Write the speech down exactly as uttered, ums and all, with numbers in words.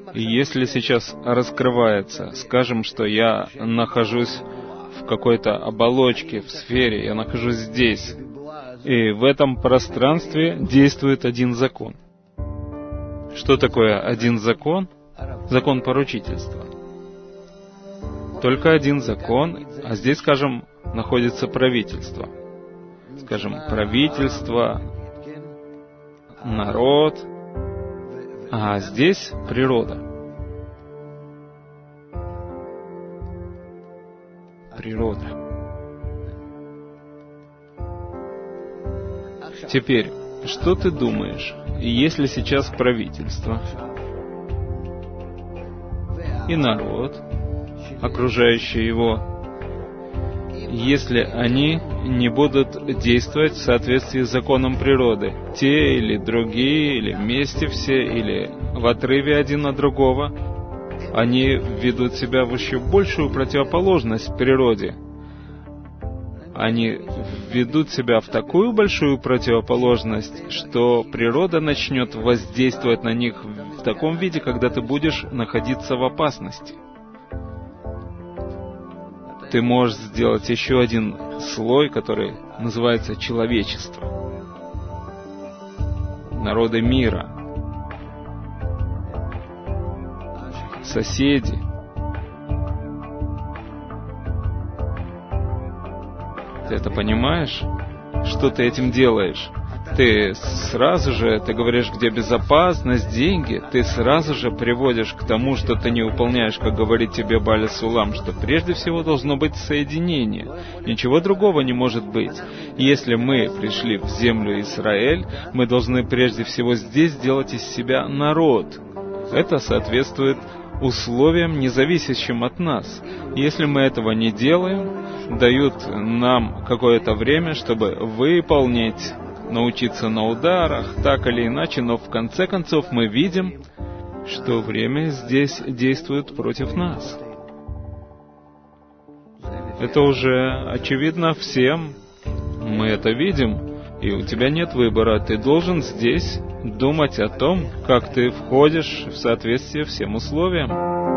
И если сейчас раскрывается, скажем, что я нахожусь в какой-то оболочке, в сфере, я нахожусь здесь, и в этом пространстве действует один закон. Что такое один закон? Закон поручительства. Только один закон, а здесь, скажем, находится правительство. Скажем, правительство, народ, а здесь природа. Природа. Теперь, что ты думаешь, если сейчас правительство и народ, окружающий его, если они не будут действовать в соответствии с законом природы, те или другие, или вместе все, или в отрыве один от другого, они ведут себя в еще большую противоположность природе. Они введут себя в такую большую противоположность, что природа начнет воздействовать на них в таком виде, когда ты будешь находиться в опасности. Ты можешь сделать еще один слой, который называется человечество. Народы мира. Соседи. Ты это понимаешь? Что ты этим делаешь? Ты сразу же, ты говоришь, где безопасность, деньги, ты сразу же приводишь к тому, что ты не выполняешь, как говорит тебе Бааля Сулам, что прежде всего должно быть соединение. Ничего другого не может быть. Если мы пришли в землю Израиль, мы должны прежде всего здесь сделать из себя народ. Это соответствует условиям, не зависящим от нас. Если мы этого не делаем, дают нам какое-то время, чтобы выполнить, научиться на ударах, так или иначе, но в конце концов мы видим, что время здесь действует против нас. Это уже очевидно всем. Мы это видим, и у тебя нет выбора. Ты должен здесь думать о том, как ты входишь в соответствие всем условиям.